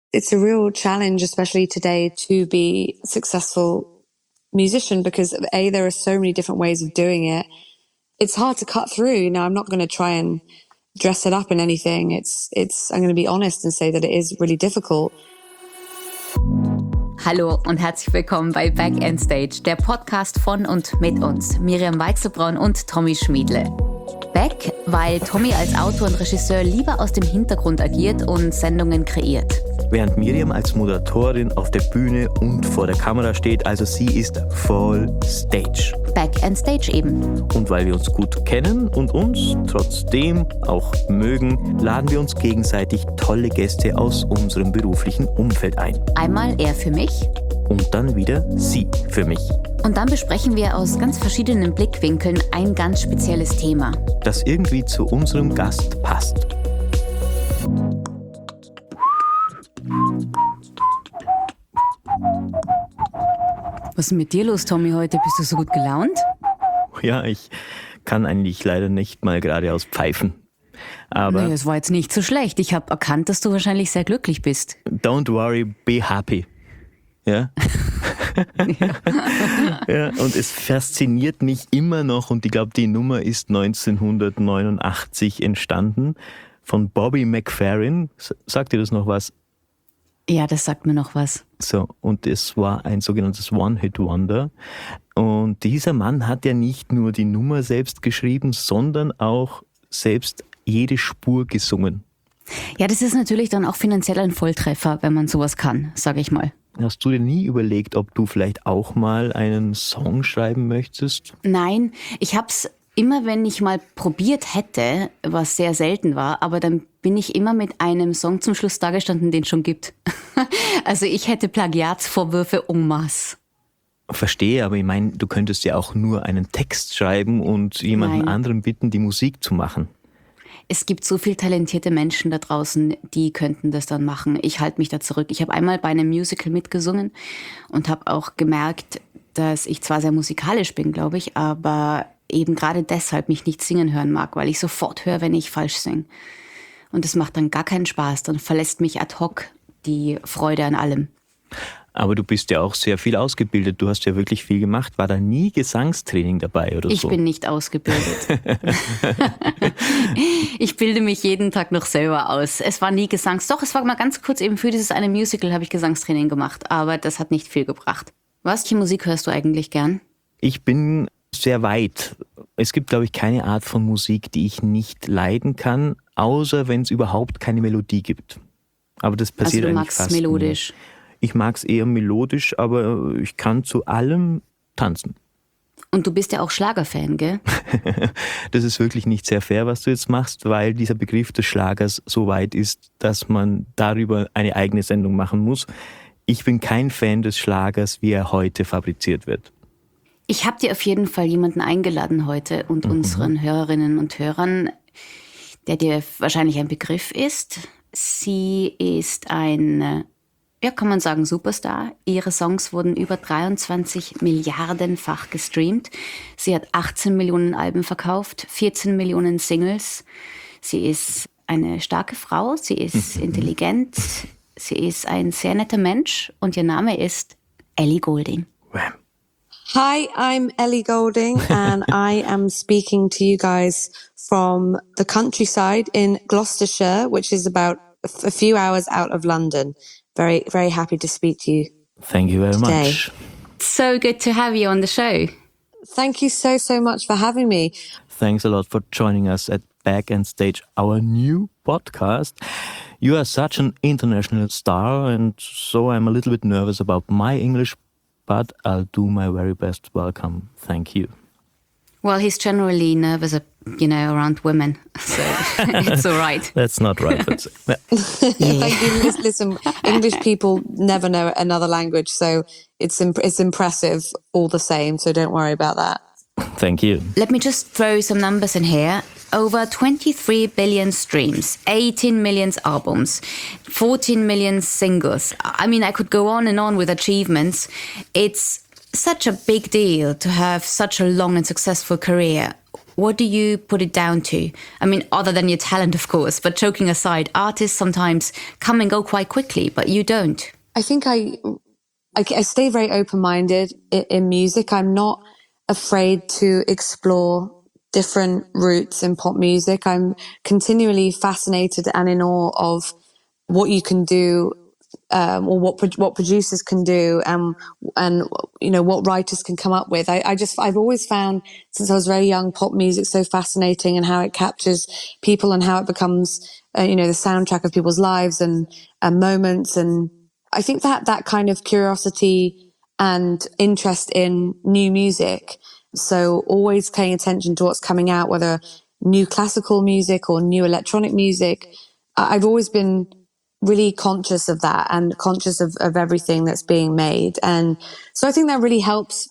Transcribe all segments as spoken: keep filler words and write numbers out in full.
it's a real challenge, especially today, to be a successful musician because A, there are so many different ways of doing it. It's hard to cut through. You know, I'm not going to try and dress it up in anything. It's, it's, I'm going to be honest and say that it is really difficult. Hallo und herzlich willkommen bei Back and Stage, der Podcast von und mit uns, Miriam Weichselbraun und Tommy Schmiedle. Back, weil Tommy als Autor und Regisseur lieber aus dem Hintergrund agiert und Sendungen kreiert. Während Miriam als Moderatorin auf der Bühne und vor der Kamera steht, also sie ist voll Stage. Back and Stage eben. Und weil wir uns gut kennen und uns trotzdem auch mögen, laden wir uns gegenseitig tolle Gäste aus unserem beruflichen Umfeld ein. Einmal er für mich. Und dann wieder sie für mich. Und dann besprechen wir aus ganz verschiedenen Blickwinkeln ein ganz spezielles Thema, das irgendwie zu unserem Gast passt. Was ist mit dir los, Tommy, heute? Bist du so gut gelaunt? Ja, ich kann eigentlich leider nicht mal geradeaus pfeifen. Aber nee, es war jetzt nicht so schlecht. Ich habe erkannt, dass du wahrscheinlich sehr glücklich bist. Don't worry, be happy. Ja? ja. ja, und es fasziniert mich immer noch, und ich glaube, die Nummer ist neunzehnhundertneunundachtzig entstanden, von Bobby McFerrin. Sagt dir das noch was? Ja, das sagt mir noch was. So, und es war ein sogenanntes One-Hit-Wonder. Und dieser Mann hat ja nicht nur die Nummer selbst geschrieben, sondern auch selbst jede Spur gesungen. Ja, das ist natürlich dann auch finanziell ein Volltreffer, wenn man sowas kann, sage ich mal. Hast du dir nie überlegt, ob du vielleicht auch mal einen Song schreiben möchtest? Nein, ich habe es immer, wenn ich mal probiert hätte, was sehr selten war, aber dann bin ich immer mit einem Song zum Schluss dagestanden, den es schon gibt. Also ich hätte Plagiatsvorwürfe en masse. Verstehe, aber ich meine, du könntest ja auch nur einen Text schreiben und jemanden Nein. anderen bitten, die Musik zu machen. Es gibt so viele talentierte Menschen da draußen, die könnten das dann machen. Ich halte mich da zurück. Ich habe einmal bei einem Musical mitgesungen und habe auch gemerkt, dass ich zwar sehr musikalisch bin, glaube ich, aber eben gerade deshalb mich nicht singen hören mag, weil ich sofort höre, wenn ich falsch singe. Und das macht dann gar keinen Spaß. Dann verlässt mich ad hoc die Freude an allem. Aber du bist ja auch sehr viel ausgebildet. Du hast ja wirklich viel gemacht. War da nie Gesangstraining dabei oder ich so? Ich bin nicht ausgebildet. Ich bilde mich jeden Tag noch selber aus. Es war nie Gesangs... Doch, es war mal ganz kurz eben für dieses eine Musical habe ich Gesangstraining gemacht. Aber das hat nicht viel gebracht. Welche Musik hörst du eigentlich gern? Ich bin sehr weit. Es gibt, glaube ich, keine Art von Musik, die ich nicht leiden kann, außer wenn es überhaupt keine Melodie gibt. Aber das passiert also du eigentlich magst fast melodisch. nie. Ich mag es eher melodisch, aber ich kann zu allem tanzen. Und du bist ja auch Schlagerfan, gell? Das ist wirklich nicht sehr fair, was du jetzt machst, weil dieser Begriff des Schlagers so weit ist, dass man darüber eine eigene Sendung machen muss. Ich bin kein Fan des Schlagers, wie er heute fabriziert wird. Ich habe dir auf jeden Fall jemanden eingeladen heute und mhm. unseren Hörerinnen und Hörern, der dir wahrscheinlich ein Begriff ist. Sie ist ein... Ja, kann man sagen, Superstar. Ihre Songs wurden über dreiundzwanzig Milliardenfach gestreamt. Sie hat achtzehn Millionen Alben verkauft, vierzehn Millionen Singles. Sie ist eine starke Frau, sie ist intelligent, sie ist ein sehr netter Mensch und ihr Name ist Ellie Goulding. Hi, I'm Ellie Goulding and I am speaking to you guys from the countryside in Gloucestershire, which is about a few hours out of London. Very, very happy to speak to you. Thank you very today. much. So good to have you on the show. Thank you so, so much for having me. Thanks a lot for joining us at Back and Stage, our new podcast. You are such an international star, and so I'm a little bit nervous about my English, but I'll do my very best. Welcome. Thank you. Well, he's generally nervous, you know, around women, so it's all right. That's not right. But yeah. Thank you. Listen, English people never know another language, so it's imp- it's impressive all the same. So don't worry about that. Thank you. Let me just throw some numbers in here. Over twenty-three billion streams, eighteen million albums, fourteen million singles. I mean, I could go on and on with achievements. It's such a big deal to have such a long and successful career. what do you put it down to? I mean, other than your talent, of course, but joking aside, artists sometimes come and go quite quickly, but you don't. I think I, I, I stay very open-minded in, in music. I'm not afraid to explore different routes in pop music. I'm continually fascinated and in awe of what you can do, um, or what what producers can do, and and you know what writers can come up with. I, I just I've always found since I was very young pop music so fascinating, and how it captures people and how it becomes uh, you know the soundtrack of people's lives and and moments. And I think that that kind of curiosity and interest in new music. So always paying attention to what's coming out, whether new classical music or new electronic music. I've always been really conscious of that and conscious of, of everything that's being made. And so I think that really helps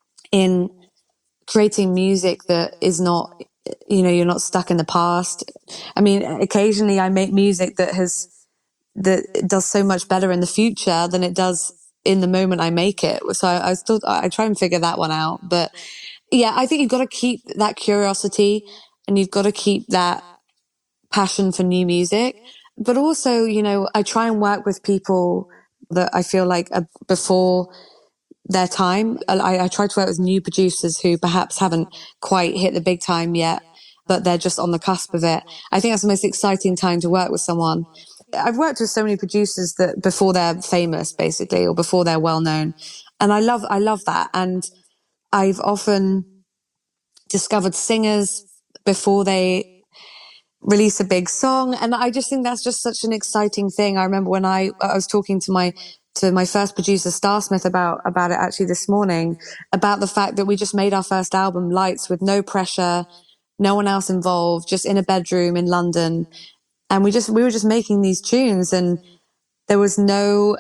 in creating music that is not, you know, you're not stuck in the past. I mean, occasionally I make music that has, that does so much better in the future than it does in the moment I make it. So I, I still, I try and figure that one out. But yeah, I think you've got to keep that curiosity and you've got to keep that passion for new music. But also, you know, I try and work with people that I feel like are before their time. I, I try to work with new producers who perhaps haven't quite hit the big time yet, but they're just on the cusp of it. I think that's the most exciting time to work with someone. I've worked with so many producers that before they're famous, basically, or before they're well known. And I love, I love that. And I've often discovered singers before they release a big song. And I just think that's just such an exciting thing. I remember when I, I was talking to my, to my first producer, Starsmith, about, about it actually this morning, about the fact that we just made our first album, Lights, with no pressure, no one else involved, just in a bedroom in London. And we just, we were just making these tunes and there was no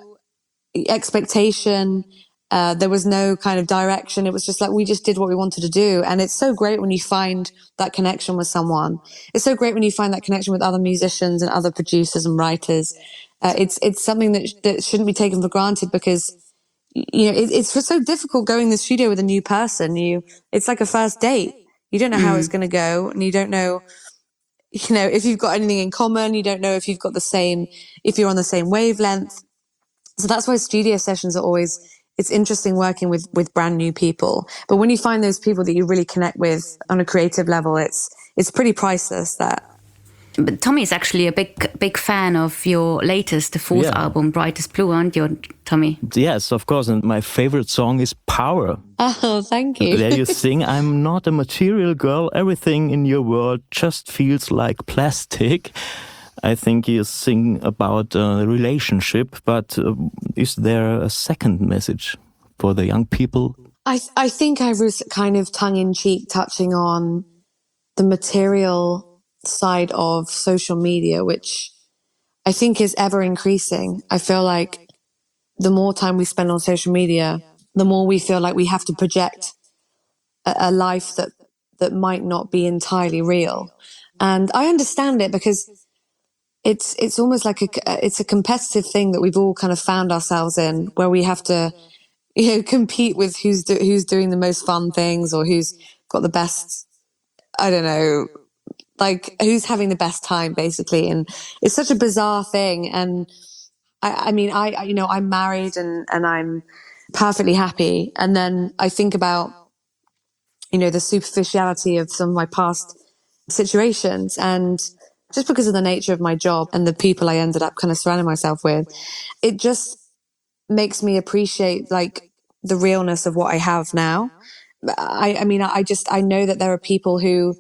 expectation. Uh, there was no kind of direction. It was just like, we just did what we wanted to do. And it's so great when you find that connection with someone. It's so great when you find that connection with other musicians and other producers and writers. Uh, it's, it's something that, that shouldn't be taken for granted because, you know, it, it's so difficult going in the studio with a new person. You, it's like a first date. You don't know how mm. it's going to go and you don't know, you know, if you've got anything in common. You don't know if you've got the same, if you're on the same wavelength. So that's why studio sessions are always, it's interesting working with, with brand new people. But when you find those people that you really connect with on a creative level, it's, it's pretty priceless that. But Tommy is actually a big, big fan of your latest, the fourth yeah. album, Brightest Blue, aren't you, Tommy? Yes, of course. And my favorite song is Power. Oh, thank you. There you sing, I'm not a material girl. Everything in your world just feels like plastic. I think you sing about a relationship, but uh, is there a second message for the young people? I th- I think I was kind of tongue-in-cheek touching on the material side of social media, which I think is ever increasing. I feel like the more time we spend on social media, the more we feel like we have to project a, a life that, that might not be entirely real. And I understand it because It's it's almost like a it's a competitive thing that we've all kind of found ourselves in, where we have to, you know, compete with who's do, who's doing the most fun things or who's got the best, I don't know, like who's having the best time basically. And it's such a bizarre thing. And I, I mean, I you know I'm married and and I'm perfectly happy. And then I think about, you know, the superficiality of some of my past situations and. Just because of the nature of my job and the people I ended up kind of surrounding myself with, it just makes me appreciate like the realness of what I have now. I, I mean, I just, I know that there are people who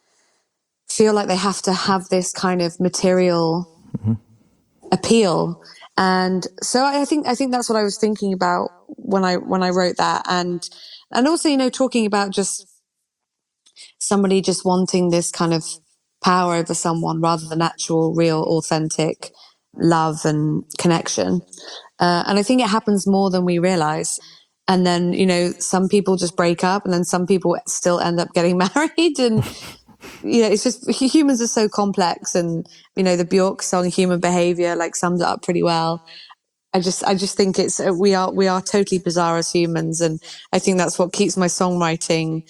feel like they have to have this kind of material mm-hmm. appeal. And so I think, I think that's what I was thinking about when I, when I wrote that. And, and also, you know, talking about just somebody just wanting this kind of power over someone rather than actual, real, authentic love and connection. Uh, and I think it happens more than we realize. And then, you know, some people just break up and then some people still end up getting married. And, you know, it's just, humans are so complex. And, you know, the Björk song, Human Behavior, like sums it up pretty well. I just, I just think it's, we are, we are totally bizarre as humans. And I think that's what keeps my songwriting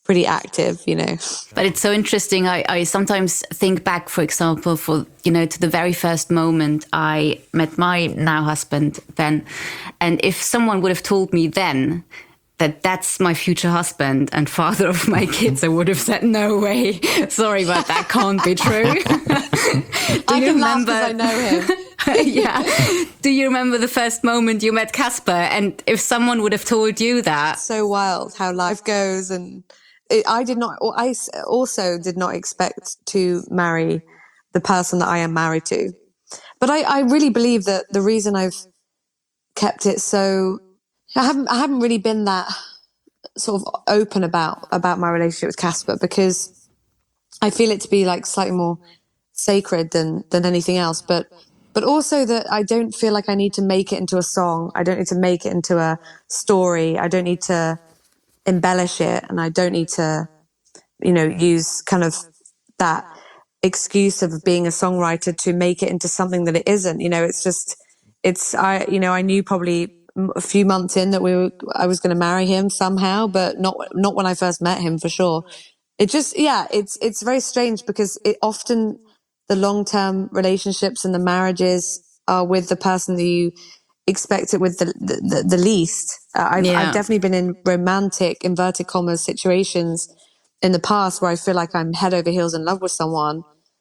pretty active, you know. But it's so interesting. I, I sometimes think back, for example, for, you know, to the very first moment I met my now husband then. And if someone would have told me then that that's my future husband and father of my kids, I would have said, no way. Sorry, but that can't be true. Do I you can remember? Laugh 'cause I know him. Yeah. Do you remember the first moment you met Casper? And if someone would have told you that. So wild how life goes. And it, I did not, I also did not expect to marry the person that I am married to. But I, I really believe that the reason I've kept it so, I haven't, I haven't really been that sort of open about, about my relationship with Casper, because I feel it to be like slightly more sacred than, than anything else. But But also that I don't feel like I need to make it into a song. I don't need to make it into a story. I don't need to embellish it. And I don't need to, you know, use kind of that excuse of being a songwriter to make it into something that it isn't. You know, it's just, it's, I, you know, I knew probably a few months in that we were, I was going to marry him somehow, but not, not when I first met him for sure. It just, yeah, it's, it's very strange because it often, the long-term relationships and the marriages are with the person that you expect it with the the, the least. Uh, I've, yeah. I've definitely been in romantic, inverted commas, situations in the past where I feel like I'm head over heels in love with someone.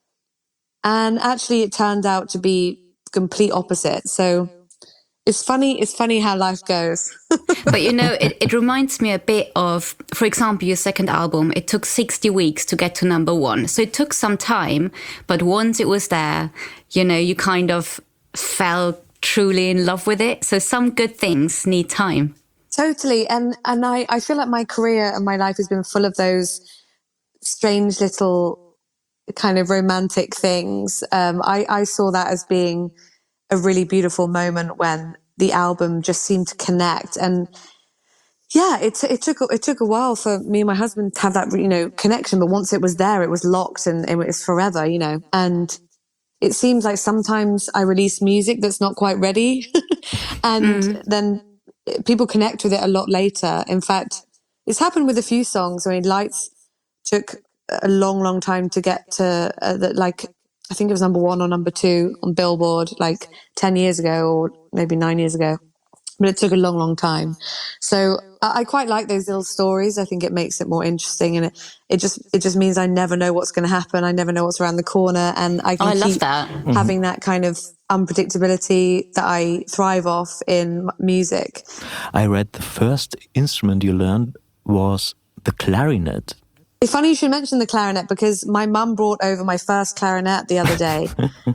And actually it turned out to be complete opposite. So it's funny, it's funny how life goes. But you know, it, it reminds me a bit of, for example, your second album. It took sixty weeks to get to number one. So it took some time, but once it was there, you know, you kind of fell truly in love with it. So some good things need time. Totally. And and I, I feel like my career and my life has been full of those strange little kind of romantic things. Um, I, I saw that as being a really beautiful moment when the album just seemed to connect. And yeah, it, it took, it took a while for me and my husband to have that, you know, connection. But once it was there, it was locked and it was forever, you know. And it seems like sometimes I release music that's not quite ready and mm. then people connect with it a lot later. In fact, it's happened with a few songs. I mean, Lights took a long, long time to get to uh, the, like, I think it was number one or number two on Billboard, like ten years ago or maybe nine years ago. But it took a long, long time. So I, I quite like those little stories. I think it makes it more interesting, and it, it just it just means I never know what's going to happen. I never know what's around the corner, and I can oh, I keep love that. having that kind of unpredictability that I thrive off in music. I read the first instrument you learned was the clarinet. It's funny you should mention the clarinet because my mum brought over my first clarinet the other day.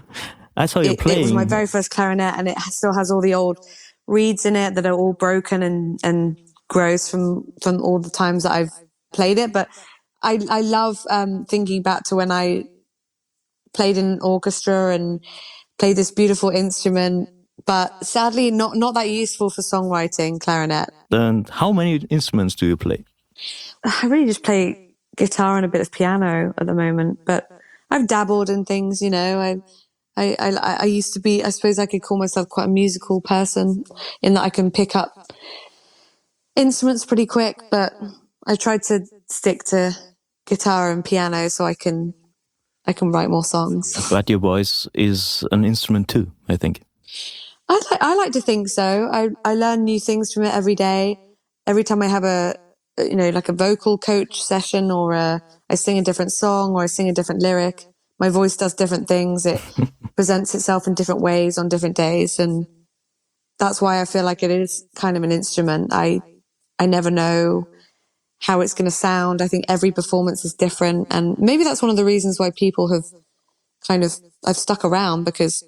I saw you it, playing. It was my very first clarinet, and it still has all the old reeds in it that are all broken and, and gross from, from all the times that I've played it. But I, I love um, thinking back to when I played in an orchestra and played this beautiful instrument, but sadly not, not that useful for songwriting, clarinet. And how many instruments do you play? I really just play guitar and a bit of piano at the moment, but I've dabbled in things, you know. I, I, I, I used to be, I suppose I could call myself quite a musical person in that I can pick up instruments pretty quick, but I tried to stick to guitar and piano so I can, I can write more songs. But your voice is an instrument too, I think. I like, I like to think so. I, I learn new things from it every day. Every time I have a, you know, like a vocal coach session or a, I sing a different song or I sing a different lyric. My voice does different things. It presents itself in different ways on different days. And that's why I feel like it is kind of an instrument. I, I never know how it's going to sound. I think every performance is different. And maybe that's one of the reasons why people have kind of, I've stuck around, because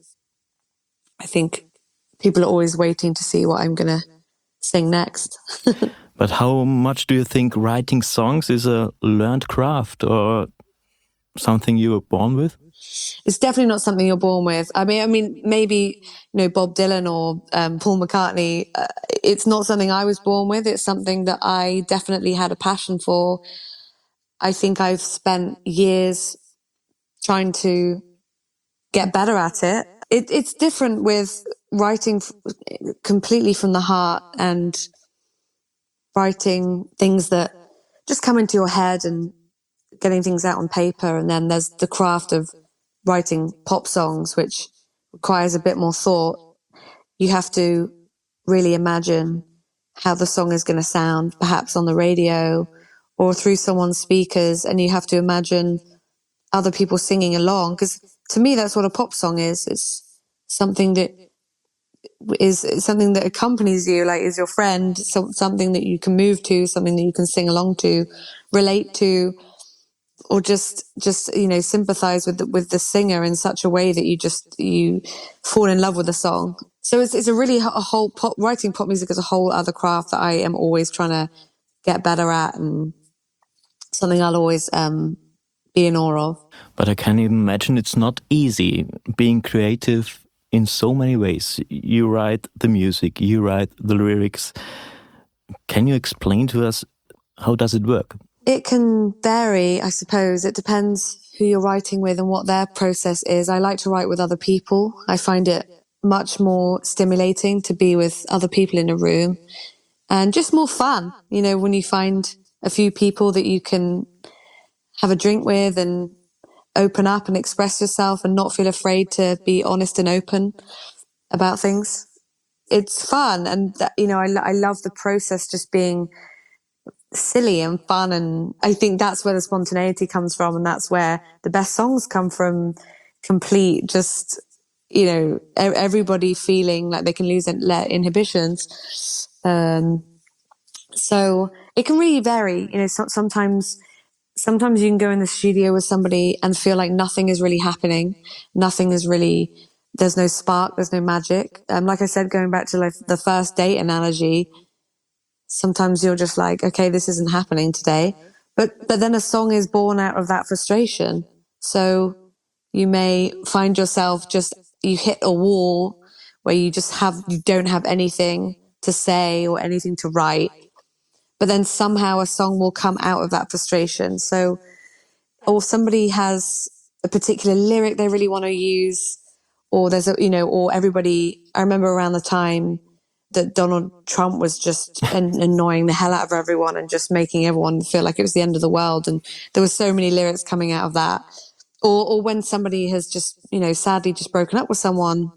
I think people are always waiting to see what I'm going to sing next. But how much do you think writing songs is a learned craft or something you were born with? It's definitely not something you're born with. I mean, I mean, maybe, you know, Bob Dylan or um, Paul McCartney, uh, it's not something I was born with. It's something that I definitely had a passion for. I think I've spent years trying to get better at it. it it's different with writing f- completely from the heart and writing things that just come into your head and getting things out on paper. And then there's the craft of writing pop songs, which requires a bit more thought. You have to really imagine how the song is going to sound, perhaps on the radio or through someone's speakers. And you have to imagine other people singing along. Because to me, that's what a pop song is. It's something that is something that accompanies you, like is your friend, so, something that you can move to, something that you can sing along to, relate to, or just, just, you know, sympathize with the, with the singer in such a way that you just, you fall in love with the song. So it's, it's a really a whole pop, writing pop music is a whole other craft that I am always trying to get better at, and something I'll always um, be in awe of. But I can imagine it's not easy being creative in so many ways. You write the music, you write the lyrics. Can you explain to us, how does it work? It can vary, I suppose. It depends who you're writing with and what their process is. I like to write with other people. I find it much more stimulating to be with other people in a room, and just more fun, you know, when you find a few people that you can have a drink with and open up and express yourself and not feel afraid to be honest and open about things. It's fun. And, that, you know, I, I love the process just being silly and fun. And I think that's where the spontaneity comes from. And that's where the best songs come from. Complete, just, you know, everybody feeling like they can lose inhibitions. Um, so it can really vary. You know, so, sometimes Sometimes you can go in the studio with somebody and feel like nothing is really happening. Nothing is really, there's no spark, there's no magic. Um, like I said, going back to like the first date analogy, sometimes you're just like, okay, this isn't happening today. But, but then a song is born out of that frustration. So you may find yourself just, you hit a wall where you just have, you don't have anything to say or anything to write. But then somehow a song will come out of that frustration. So, or somebody has a particular lyric they really want to use, or there's a, you know, or everybody, I remember around the time that Donald Trump was just an, annoying the hell out of everyone and just making everyone feel like it was the end of the world. And there were so many lyrics coming out of that. Or, or when somebody has just, you know, sadly just broken up with someone,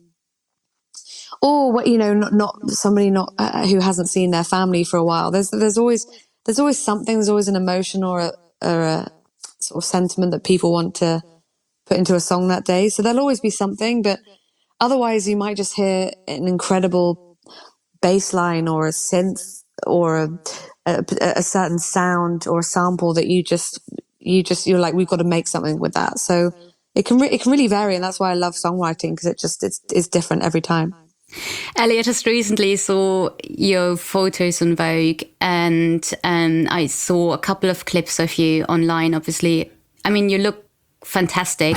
or, you know, not, not somebody not uh, who hasn't seen their family for a while. There's there's always there's always something. There's always an emotion or a, or a sort of sentiment that people want to put into a song that day. So there'll always be something, but otherwise you might just hear an incredible bass line or a synth or a, a, a certain sound or a sample that you just you just you're like, we've got to make something with that. So it can re- it can really vary, and that's why I love songwriting, because it just it's it's different every time. Ellie, I just recently saw your photos on Vogue, and um, I saw a couple of clips of you online, obviously. I mean, you look fantastic.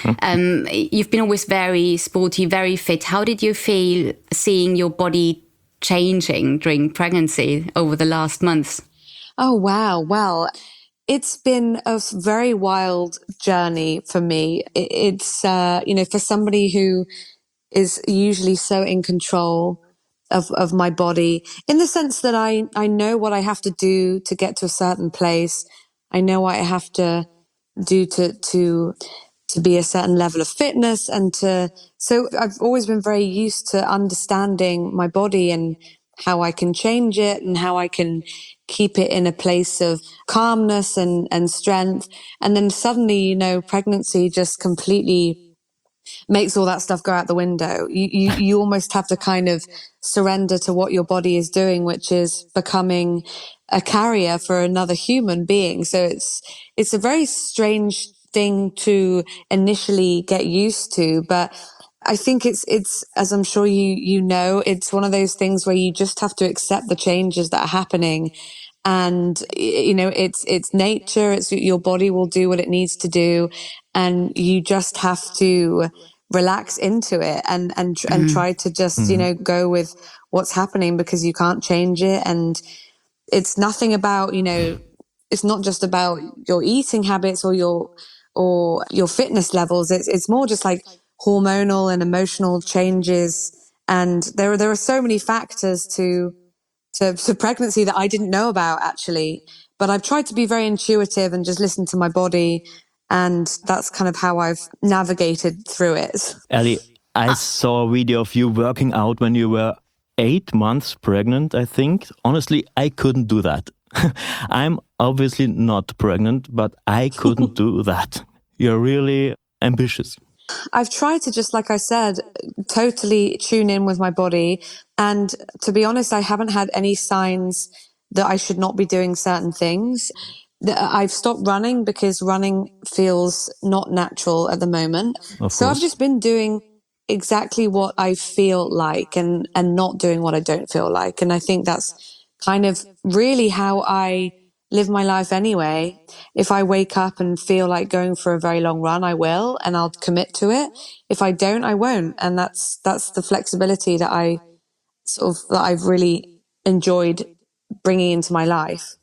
um, you've been always very sporty, very fit. How did you feel seeing your body changing during pregnancy over the last months? Oh, wow. Well, it's been a very wild journey for me. It's, uh, you know, for somebody who is usually so in control of, of my body, in the sense that I, I know what I have to do to get to a certain place. I know what I have to do to, to, to be a certain level of fitness, and to, so I've always been very used to understanding my body and how I can change it and how I can keep it in a place of calmness and, and strength. And then suddenly, you know, pregnancy just completely makes all that stuff go out the window. You, you, you almost have to kind of surrender to what your body is doing, which is becoming a carrier for another human being. So it's, it's a very strange thing to initially get used to, but I think it's, it's, as I'm sure you, you know, it's one of those things where you just have to accept the changes that are happening. And, you know, it's, it's nature. It's your body will do what it needs to do. And you just have to relax into it and, and, mm-hmm. and try to just, mm-hmm. you know, go with what's happening, because you can't change it. And it's nothing about, you know, it's not just about your eating habits or your, or your fitness levels. It's, it's more just like hormonal and emotional changes. And there are, there are so many factors to, to, to pregnancy that I didn't know about actually. But I've tried to be very intuitive and just listen to my body. And that's kind of how I've navigated through it. Ellie, I saw a video of you working out when you were eight months pregnant, I think. Honestly, I couldn't do that. I'm obviously not pregnant, but I couldn't do that. You're really ambitious. I've tried to, just like I said, totally tune in with my body. And to be honest, I haven't had any signs that I should not be doing certain things. I've stopped running because running feels not natural at the moment. Of so course. I've just been doing exactly what I feel like and, and not doing what I don't feel like. And I think that's kind of really how I live my life anyway. If I wake up and feel like going for a very long run, I will, and I'll commit to it. If I don't, I won't. And that's, that's the flexibility that I sort of, that I've really enjoyed bringing into my life.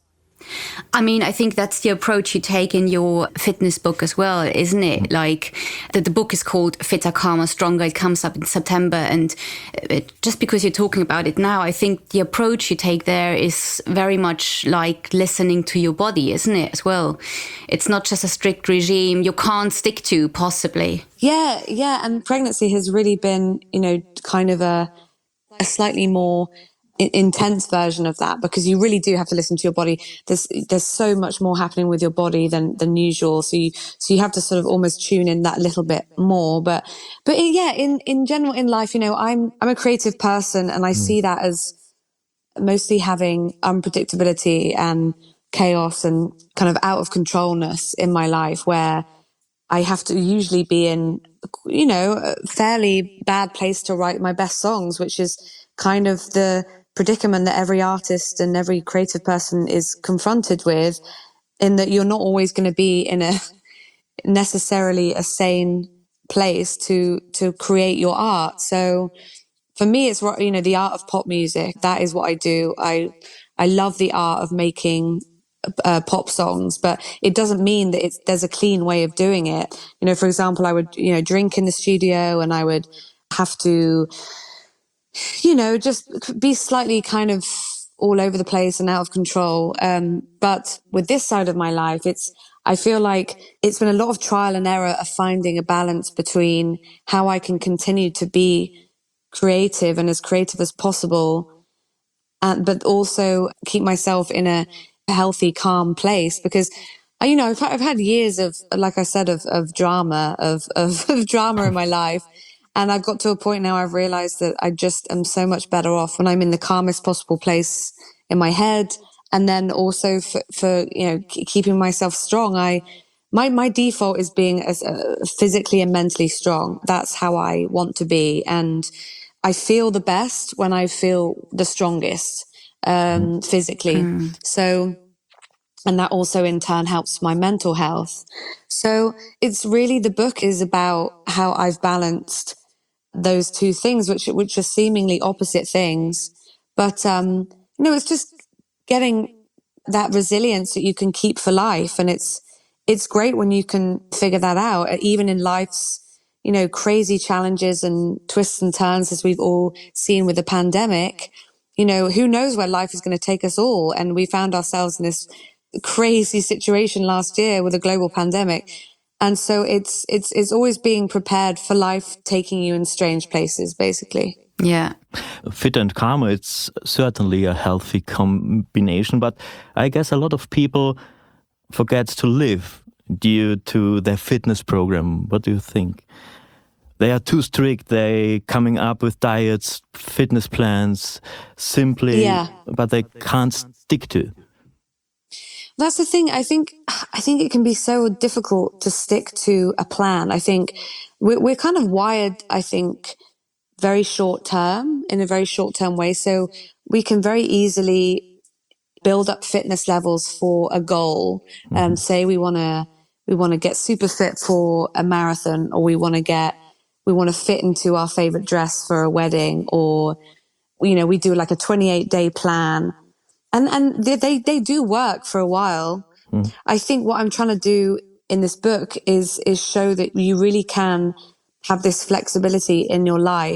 I mean, I think that's the approach you take in your fitness book as well, isn't it? Like, the, the book is called Fitter, Calmer, Stronger. It comes up in September. And it, just because you're talking about it now, I think the approach you take there is very much like listening to your body, isn't it, as well? It's not just a strict regime you can't stick to, possibly. Yeah, yeah. And pregnancy has really been, you know, kind of a, a slightly more intense version of that, because you really do have to listen to your body. There's there's so much more happening with your body than than usual. So you so you have to sort of almost tune in that little bit more. But but yeah, in in general in life, you know, I'm I'm a creative person, and I mm. see that as mostly having unpredictability and chaos and kind of out of controlness in my life, where I have to usually be in, you know, a fairly bad place to write my best songs, which is kind of the predicament that every artist and every creative person is confronted with, in that you're not always going to be in a necessarily a sane place to to create your art. So for me, it's, you know, the art of pop music. That is what I do. I I love the art of making uh, pop songs, but it doesn't mean that it's there's a clean way of doing it. You know, for example, I would, you know, drink in the studio, and I would have to, you know, just be slightly kind of all over the place and out of control. Um, but with this side of my life, it's, I feel like it's been a lot of trial and error of finding a balance between how I can continue to be creative and as creative as possible, and, but also keep myself in a healthy, calm place. Because, you know, I've, I've had years of, like I said, of, of drama, of, of, of drama in my life. And I've got to a point now I've realized that I just am so much better off when I'm in the calmest possible place in my head. And then also for, for you know, keeping myself strong. I, my, my default is being as uh, physically and mentally strong. That's how I want to be. And I feel the best when I feel the strongest, um, physically. Mm. So, and that also in turn helps my mental health. So it's really, the book is about how I've balanced those two things, which which are seemingly opposite things. But, um, you know, it's just getting that resilience that you can keep for life. And it's, it's great when you can figure that out, even in life's, you know, crazy challenges and twists and turns, as we've all seen with the pandemic. You know, who knows where life is going to take us all. And we found ourselves in this crazy situation last year with a global pandemic. And so it's it's it's always being prepared for life taking you in strange places, basically. Yeah. Fit and calmer, it's certainly a healthy combination, but I guess a lot of people forget to live due to their fitness program. What do you think? They are too strict, they coming up with diets, fitness plans, simply, yeah. but they can't stick to. That's the thing. I think, I think it can be so difficult to stick to a plan. I think we're, we're kind of wired, I think, very short term, in a very short term way. So we can very easily build up fitness levels for a goal. Um, mm-hmm. Say we want to, we want to get super fit for a marathon, or we want to get, we want to fit into our favorite dress for a wedding, or, you know, we do like a twenty-eight day plan. And and they, they they do work for a while. Mm. I think what I'm trying to do in this book is is show that you really can have this flexibility in your life,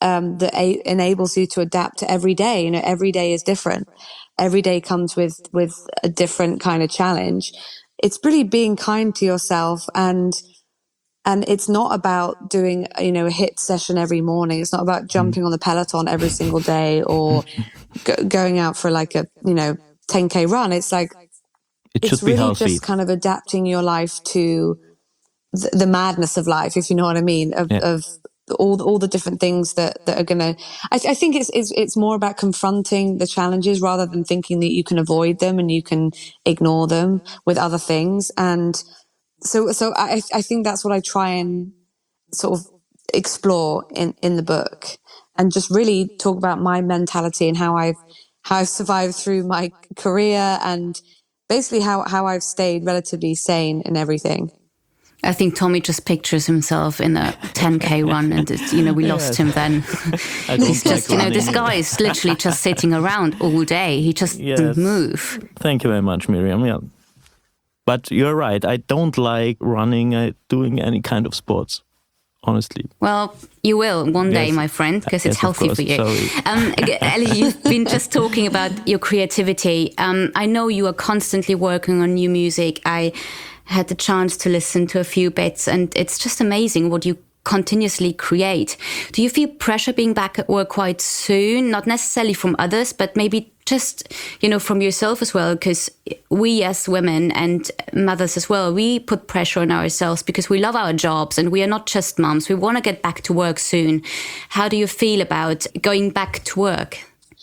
um, that a- enables you to adapt to every day. You know, every day is different. Every day comes with, with a different kind of challenge. It's really being kind to yourself, and and it's not about doing, you know, a hit session every morning. It's not about jumping mm. on the Peloton every single day or go- going out for like a, you know, ten K run. It's like, it it's really just kind of adapting your life to the, the madness of life, if you know what I mean, of, yeah. of all, all the different things that, that are going to, I, I think it's, it's, it's more about confronting the challenges rather than thinking that you can avoid them and you can ignore them with other things. And so, so I, I think that's what I try and sort of explore in, in the book, and just really talk about my mentality and how I've, how I've survived through my career, and basically how, how I've stayed relatively sane in everything. I think Tommy just pictures himself in a ten K run, and it, you know, we lost yes. him then. He's just, like you know, this guy is literally just sitting around all day. He just yes. didn't move. Thank you very much, Miriam. Yeah. But you're right. I don't like running, uh, doing any kind of sports, honestly. Well, you will one yes. day, my friend, because it's yes, healthy for you. Um, Ellie, you've been just talking about your creativity. Um, I know you are constantly working on new music. I had the chance to listen to a few bits, and it's just amazing what you continuously create. Do you feel pressure being back at work quite soon? Not necessarily from others, but maybe just, you know, from yourself as well, because we as women and mothers as well, we put pressure on ourselves because we love our jobs and we are not just moms. We want to get back to work soon. How do you feel about going back to work?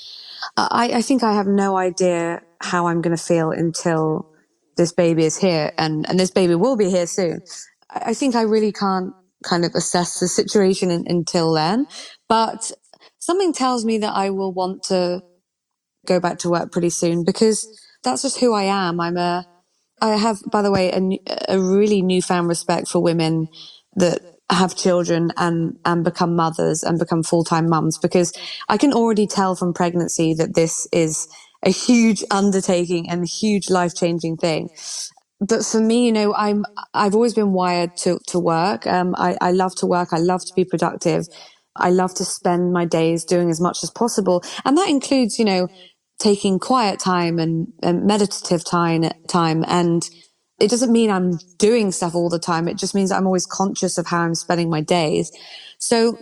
I, I think I have no idea how I'm going to feel until this baby is here, and, and this baby will be here soon. I think I really can't kind of assess the situation in, until then, but something tells me that I will want to go back to work pretty soon, because that's just who I am. I'm a, I have, by the way, a, a really newfound respect for women that have children and, and become mothers and become full-time mums, because I can already tell from pregnancy that this is a huge undertaking and a huge life-changing thing. But for me, you know, I'm, I've always been wired to, to work. Um, I, I love to work. I love to be productive. I love to spend my days doing as much as possible. And that includes, you know, taking quiet time and, and meditative time, time. And it doesn't mean I'm doing stuff all the time. It just means I'm always conscious of how I'm spending my days. So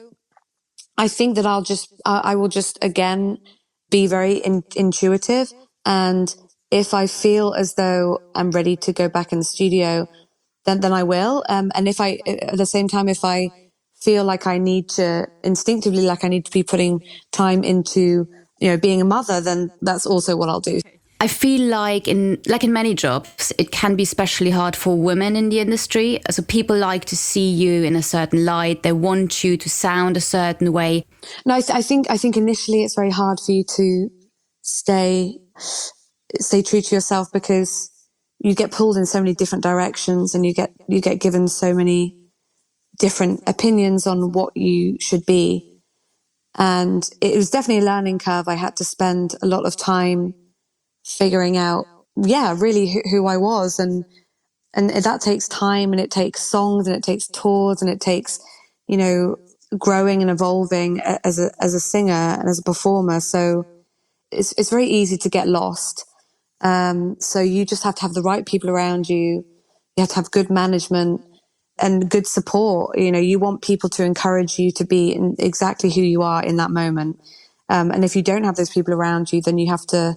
I think that I'll just, uh, I will just, again, be very in, intuitive. And if I feel as though I'm ready to go back in the studio, then, then I will. Um, and if I, at the same time, if I feel like I need to instinctively, like I need to be putting time into, you know, being a mother, then that's also what I'll do. I feel like in like in many jobs, it can be especially hard for women in the industry. So people like to see you in a certain light. They want you to sound a certain way. No, I, th- I think I think initially it's very hard for you to stay stay true to yourself, because you get pulled in so many different directions, and you get you get given so many different opinions on what you should be. And it was definitely a learning curve. I had to spend a lot of time figuring out, yeah, really who, who I was. And, and that takes time, and it takes songs, and it takes tours, and it takes, you know, growing and evolving as a, as a singer and as a performer. So it's, it's very easy to get lost. Um, so you just have to have the right people around you. You have to have good management and good support. You know, you want people to encourage you to be in exactly who you are in that moment. Um, and if you don't have those people around you, then you have to,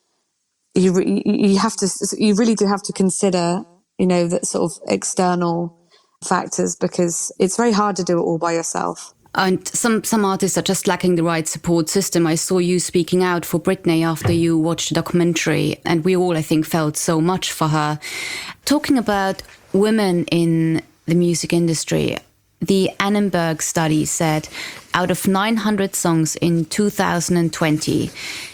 You re- you have to you really do have to consider, you know, that sort of external factors, because it's very hard to do it all by yourself. And some some artists are just lacking the right support system. I saw you speaking out for Britney after you watched the documentary, and we all, I think, felt so much for her. Talking about women in the music industry, the Annenberg study said out of nine hundred songs in two thousand twenty,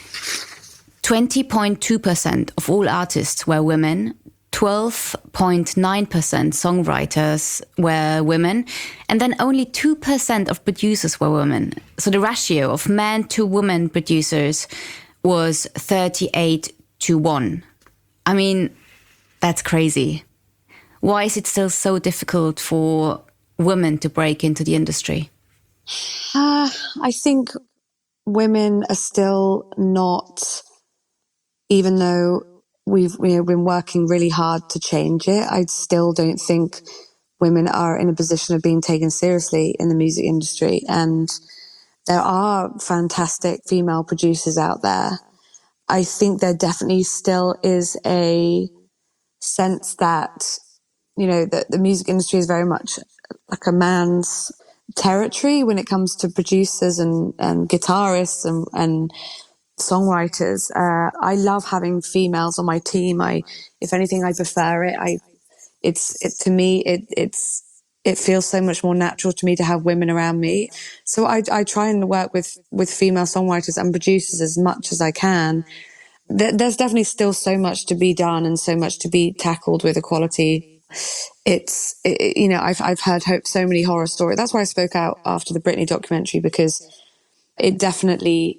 twenty point two percent of all artists were women, twelve point nine percent songwriters were women, and then only two percent of producers were women. So the ratio of men to women producers was thirty-eight to one. I mean, that's crazy. Why is it still so difficult for women to break into the industry? Uh, I think women are still not, even though we've you know, been working really hard to change it, I still don't think women are in a position of being taken seriously in the music industry. And there are fantastic female producers out there. I think there definitely still is a sense that, you know, that the music industry is very much like a man's territory when it comes to producers and, and guitarists and, and songwriters. Uh, I love having females on my team. I, if anything, I prefer it. I, it's, it, to me, it, it's, it feels so much more natural to me to have women around me. So I, I try and work with, with female songwriters and producers as much as I can. There, there's definitely still so much to be done and so much to be tackled with equality. It's, it, you know, I've, I've heard so many horror stories. That's why I spoke out after the Britney documentary, because it definitely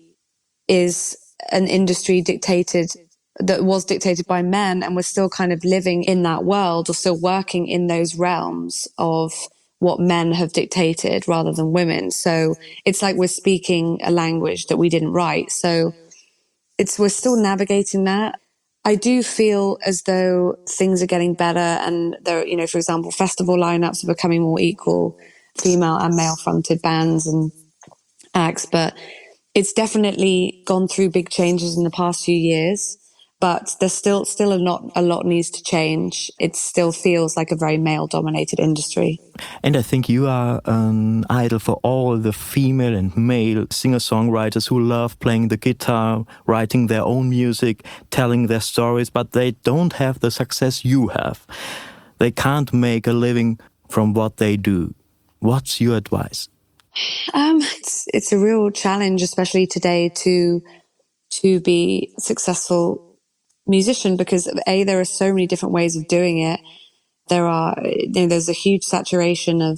is an industry dictated, that was dictated by men, and we're still kind of living in that world or still working in those realms of what men have dictated rather than women. So it's like we're speaking a language that we didn't write. So it's, we're still navigating that. I do feel as though things are getting better, and there, you know, for example, festival lineups are becoming more equal, female and male fronted bands and acts, but it's definitely gone through big changes in the past few years, but there's still still a lot a lot needs to change. It still feels like a very male-dominated industry. And I think you are an idol for all the female and male singer-songwriters who love playing the guitar, writing their own music, telling their stories, but they don't have the success you have. They can't make a living from what they do. What's your advice? Um, it's it's a real challenge, especially today, to to be a successful musician, because A, there are so many different ways of doing it. There are, you know, there's a huge saturation of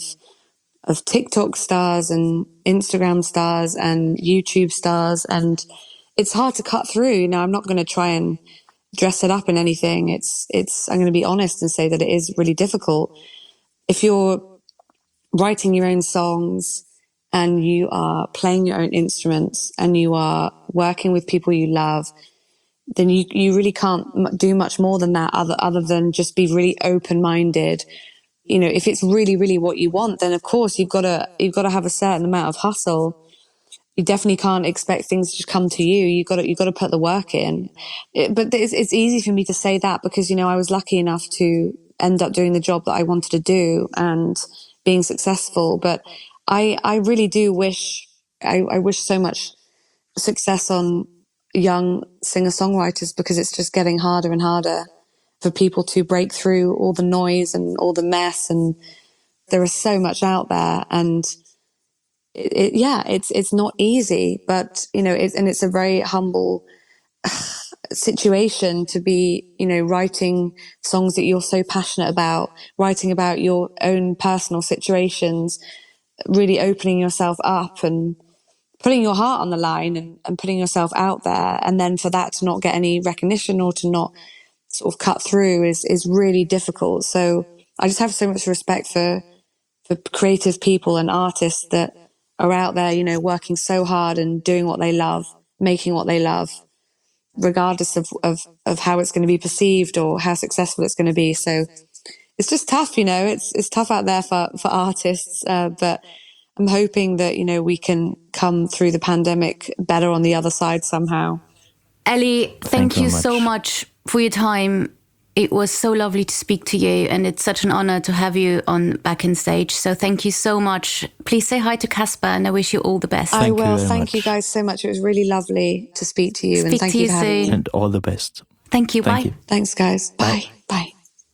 of TikTok stars and Instagram stars and YouTube stars, and it's hard to cut through. You know, I'm not going to try and dress it up in anything. It's it's I'm going to be honest and say that it is really difficult. If you're writing your own songs and you are playing your own instruments and you are working with people you love, then you, you really can't do much more than that other, other than just be really open-minded. You know, if it's really, really what you want, then of course you've got to, you've got to have a certain amount of hustle. You definitely can't expect things to just come to you. You've got to, you've got to put the work in. It, but it's, it's easy for me to say that because, you know, I was lucky enough to end up doing the job that I wanted to do and being successful. But I, I really do wish, I, I wish so much success on young singer-songwriters, because it's just getting harder and harder for people to break through all the noise and all the mess. And there is so much out there, and it, it, yeah, it's, it's not easy, but you know, it's, and it's a very humble situation to be, you know, writing songs that you're so passionate about, writing about your own personal situations, really opening yourself up and putting your heart on the line and, and putting yourself out there. And then for that to not get any recognition or to not sort of cut through is, is really difficult. So I just have so much respect for, for creative people and artists that are out there, you know, working so hard and doing what they love, making what they love, regardless of, of, of how it's going to be perceived or how successful it's going to be. So it's just tough, you know, it's, it's tough out there for, for artists. Uh, but I'm hoping that, you know, we can come through the pandemic better on the other side somehow. Ellie, thank, thank you, you much. so much for your time. It was so lovely to speak to you, and it's such an honor to have you on Back in Stage. So thank you so much. Please say hi to Casper, and I wish you all the best. I Thank will. you Thank much. you guys so much. It was really lovely to speak to you, Speak and thank to you you for having soon. me. And all the best. Thank you. Thank bye. you. Thanks, guys. Bye. Bye.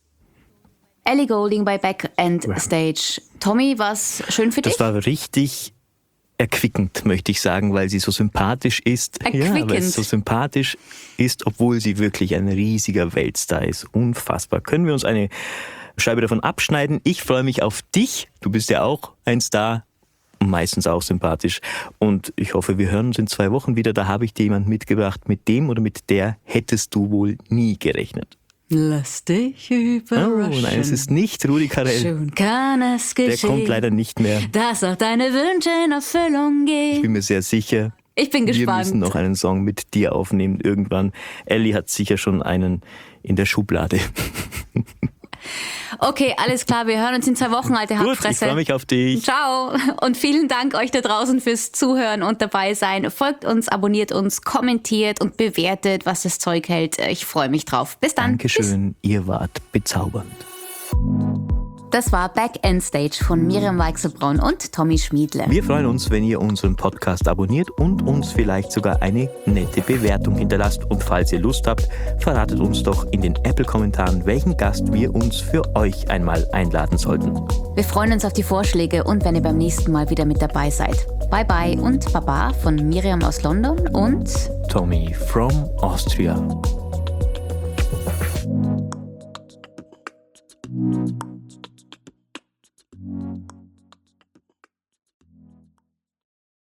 Ellie Goulding bei Back and Stage. Tommy, was schön für dich? Das war richtig erquickend, möchte ich sagen, weil sie so sympathisch ist. Erquickend. Ja, weil sie so sympathisch ist, obwohl sie wirklich ein riesiger Weltstar ist. Unfassbar. Können wir uns eine Scheibe davon abschneiden? Ich freue mich auf dich. Du bist ja auch ein Star. Meistens auch sympathisch. Und ich hoffe, wir hören uns in zwei Wochen wieder. Da habe ich dir jemanden mitgebracht, mit dem oder mit der hättest du wohl nie gerechnet. Lass dich überraschen. Oh nein, es ist nicht Rudi Carrell. Schon kann es geschehen. Der kommt leider nicht mehr. Dass auch deine Wünsche in Erfüllung gehen. Ich bin mir sehr sicher. Ich bin gespannt. Wir müssen noch einen Song mit dir aufnehmen irgendwann. Ellie hat sicher schon einen in der Schublade. Okay, alles klar, wir hören uns in zwei Wochen, alte Gut, Hackfresse. ich freue mich auf dich. Ciao und vielen Dank euch da draußen fürs Zuhören und dabei sein. Folgt uns, abonniert uns, kommentiert und bewertet, was das Zeug hält. Ich freue mich drauf. Bis dann. Dankeschön, Tschüss. Ihr wart bezaubernd. Das war Back End Stage von Miriam Weichselbraun und Tommy Schmiedle. Wir freuen uns, wenn ihr unseren Podcast abonniert und uns vielleicht sogar eine nette Bewertung hinterlasst. Und falls ihr Lust habt, verratet uns doch in den Apple-Kommentaren, welchen Gast wir uns für euch einmal einladen sollten. Wir freuen uns auf die Vorschläge und wenn ihr beim nächsten Mal wieder mit dabei seid. Bye bye und Baba von Miriam aus London und Tommy from Austria.